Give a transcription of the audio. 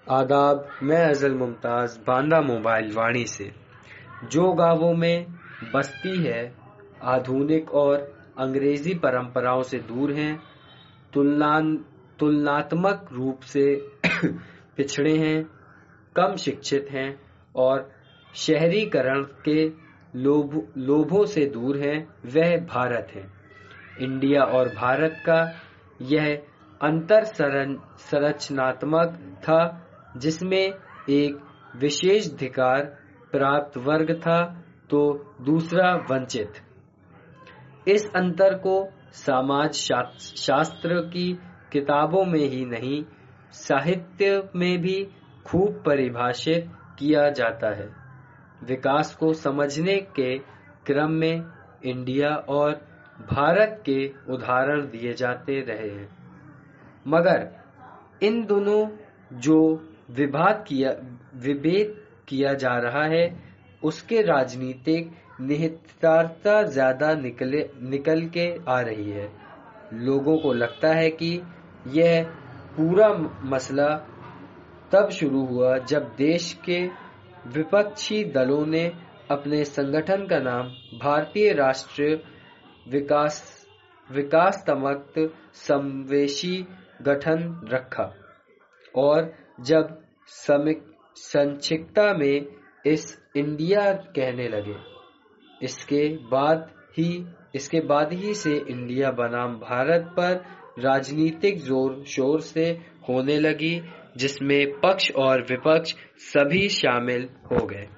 आदाब, मैं अज़ल मुमताज़ बांदा मोबाइल वाणी से। जो गांवों में बस्ती है आधुनिक और अंग्रेजी परंपराओं से दूर हैं, तुलनात्मक रूप से पिछड़े हैं, कम शिक्षित हैं और शहरीकरण के लोभों से दूर हैं, वह भारत है। इंडिया और भारत का यह अंतर संरचनात्मक था, जिसमें एक विशेषाधिकार प्राप्त वर्ग था तो दूसरा वंचित। इस अंतर को समाज शास्त्र की किताबों में ही नहीं, साहित्य में भी खूब परिभाषित किया जाता है। विकास को समझने के क्रम में इंडिया और भारत के उदाहरण दिए जाते रहे हैं, मगर इन दोनों जो विभेद किया जा रहा है, उसके राजनीतिक निहितार्थता ज्यादा निकल के आ रही है। लोगों को लगता है कि यह पूरा मसला तब शुरू हुआ जब देश के विपक्षी दलों ने अपने संगठन का नाम भारतीय राष्ट्रीय विकासत्मक समावेशी गठन रखा और जब संक्षिप्तता में इस इंडिया कहने लगे। इसके बाद ही से इंडिया बनाम भारत पर राजनीतिक जोर शोर से होने लगी, जिसमें पक्ष और विपक्ष सभी शामिल हो गए।